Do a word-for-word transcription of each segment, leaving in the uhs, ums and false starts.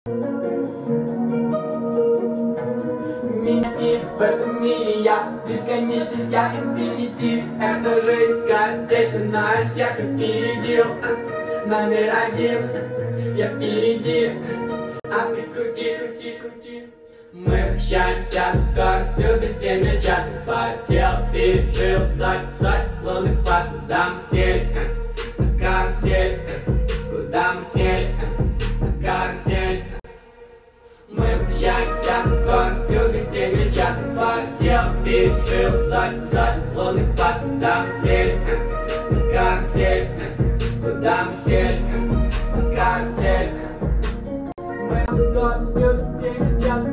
Минитив, в этом мире я бесконечность, я инфинитив. Эта жизнь скоротечная, всех опередил. Номер один, я впереди. А ты крути, крути, крути. Мы вращаемся со скоростью безделья часа. Твое тело пережил сотни, сотни лунных фаз. Куда мы сели? На карусель. Куда мы сели? На карусель. Мы вращаемся со скоростью безделья часа. Твое тело пережил сотни, сотни лунных фаз. Куда мы сели? На карусель. Куда мы сели? На карусель. Мы со скоростью безделья часа.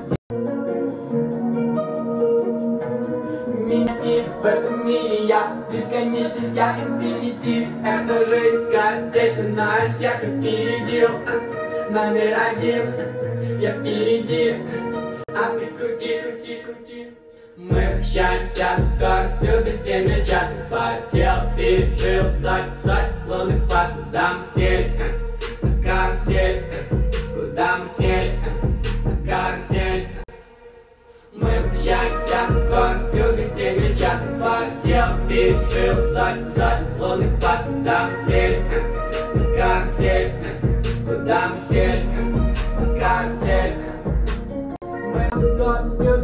Минитив, в этом мире я бесконечность, я инфинитив. Эта жизнь скоротечная, всех опередил. Номер один, я впереди. А ты крути, крути, крути. Мы вращаемся со скоростью безделья часа. Твое тело пережил сотни, сотни лунных фаз. Куда мы сели? На карусель. Куда мы сели? На карусель. Мы вращаемся со скоростью безделья часа. Твое тело пережил сотни, сотни лунных фаз. Куда мы сели? На карусель. Куда мы сели? На карусель. Мы со скоростью